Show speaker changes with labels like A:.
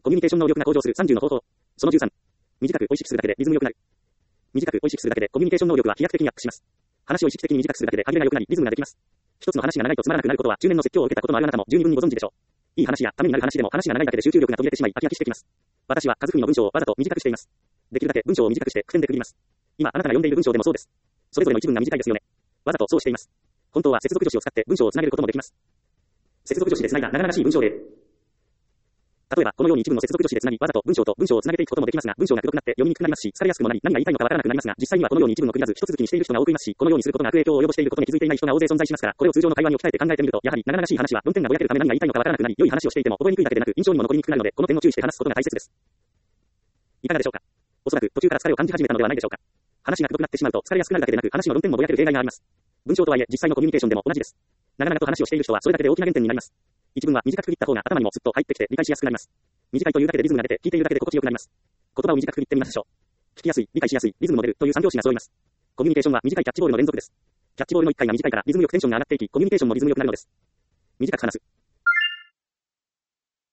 A: コミュニケーション能力が向上する30の方法。その13。短く美味しくするだけでリズム良くなる。短く美味しくするだけでコミュニケーション能力は飛躍的にアップします。話を意識的に短くするだけで歯切れが良くなりリズムができます。一つの話が長いとつまらなくなることは中年の説教を受けたことのあるあなたも十二分にご存知でしょう。いい話やためになる話でも話が長いだけで集中力が途切れてしまい飽き飽きしてきます。私は数組の文章をわざと短くしています。できるだけ文章を短くして句点で区切ります。今あなたが読んでいる文章でもそうです。それぞれの一文が短いですよね。わざとそうしています。本当は接続助詞を使って文章をつなげることもできます。接続助詞でつないだ長々しい文章例。例えば、このように一文の接続助詞でつなぎ、わざと文章と文章をつなげていくこともできますが、文章が黒くなって読みにくくなりますし、疲れやすくもなり、何が言いたいのかわからなくなりますが、実際にはこのように一文の区切らず、一続きにしている人が多くいますし、このようにすることが悪影響を及ぼしていることに気づいていない人が大勢存在しますから、これを通常の会話に置き換えて考えてみると、やはり長々しい話は論点がぼやけるため何が言いたいのかわからなくなり、良い話をしていても覚えにくいだけでなく、印象にも残りにくくなるので、この点を注意して話すことが大切です。いかがでしょうか。おそらく途中から疲れを感じ始めたのではないでしょうか。話がくどくなってしまうと疲れやすくなるだけでなく、話の論点もぼやける例外があります。文章とはいえ、実際のコミュニケーションでも同じです。長々と話をしている人はそれだけで大きな減点になります。一文は短く区切った方が頭にもすっと入ってきて理解しやすくなります。短いというだけでリズムが出て、聞いているだけで心地よくなります。言葉を短く区切ってみましょう。聞きやすい、理解しやすい、リズムも出るという三拍子が揃います。コミュニケーションは短いキャッチボールの連続です。キャッチボールの1回が短いからリズムよくテンションが上がっていき、コミュニケーションもリズムよくなるのです。短く話す。